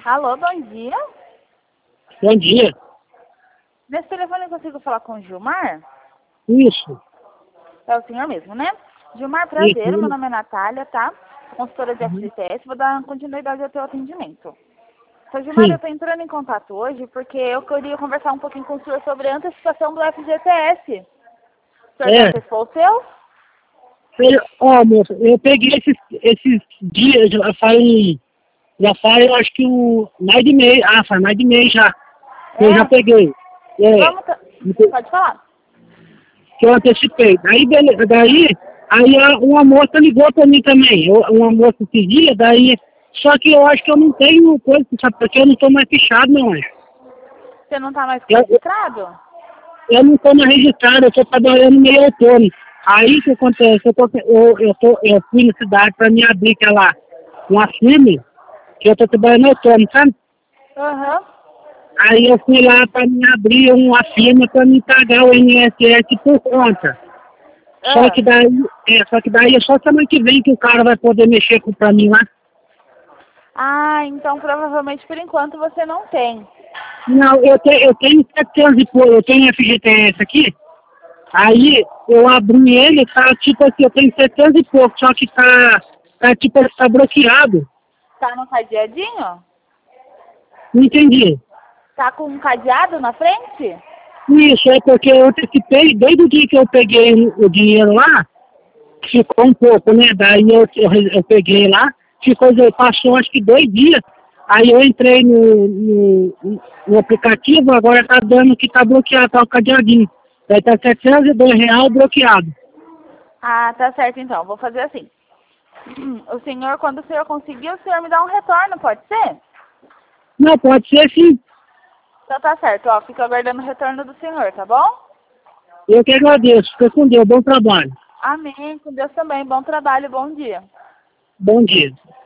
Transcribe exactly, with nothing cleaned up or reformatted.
Alô, bom dia. Bom dia. Nesse telefone eu consigo falar com o Gilmar? Isso. É o senhor mesmo, né? Gilmar, prazer. Isso. Meu nome é Natália, tá? Consultora de F G T S. Vou dar continuidade ao teu atendimento. Seu Gilmar, Sim. eu estou entrando em contato hoje porque eu queria conversar um pouquinho com o senhor sobre a antecipação do F G T S. O senhor já É. antecipou o seu? Eu- Ó, moça, eu peguei esses, esses dias, já faz, já faz, eu acho que um, mais de mês, ah, faz mais de mês já, que eu já É? peguei. É, Vamos... ta- que Pode falar. eu antecipei. Daí, beleza, daí, aí a- uma moça ligou pra mim também, eu- uma moça esses dias, daí, só que eu acho que eu não tenho coisa, sabe, porque eu não tô mais fechado, não, acho. Você não está mais Eu, registrado? eu não estou mais registrado, eu estou trabalhando meio autônomo. Aí o que acontece? Eu, tô, eu, eu, tô, eu fui na cidade para me abrir aquela, uma firma, que eu estou trabalhando autônomo, sabe? Aham. Aí eu fui lá para me abrir uma firma para me pagar o I N S S por conta. Só que Ah. daí, é, só que daí é só semana que vem que o cara vai poder mexer com para mim lá. Ah, então provavelmente por enquanto você não tem. Não, eu, te, eu tenho setecentos e pouco, eu tenho F G T S aqui. Aí eu abri ele, tá tipo assim, eu tenho setecentos e pouco, só que tá, tá tipo, tá bloqueado. Tá no cadeadinho? Não entendi. Tá com um cadeado na frente? Isso, é porque eu antecipei, desde o dia que eu peguei o dinheiro lá, ficou um pouco, né? Daí eu, eu, eu peguei lá, ficou, passou acho que dois dias, aí eu entrei no, no, no aplicativo, agora tá dando que tá bloqueado, tá o cadeadinho. Daí tá setecentos e dois reais bloqueado. Ah, tá certo então. Vou fazer assim. O senhor, quando o senhor conseguir, o senhor me dá um retorno, pode ser? Não, pode ser sim. Então tá certo, ó. Fico aguardando o retorno do senhor, tá bom? Eu que agradeço. Fica com Deus. Bom trabalho. Amém. Com Deus também. Bom trabalho, bom dia. Bom dia.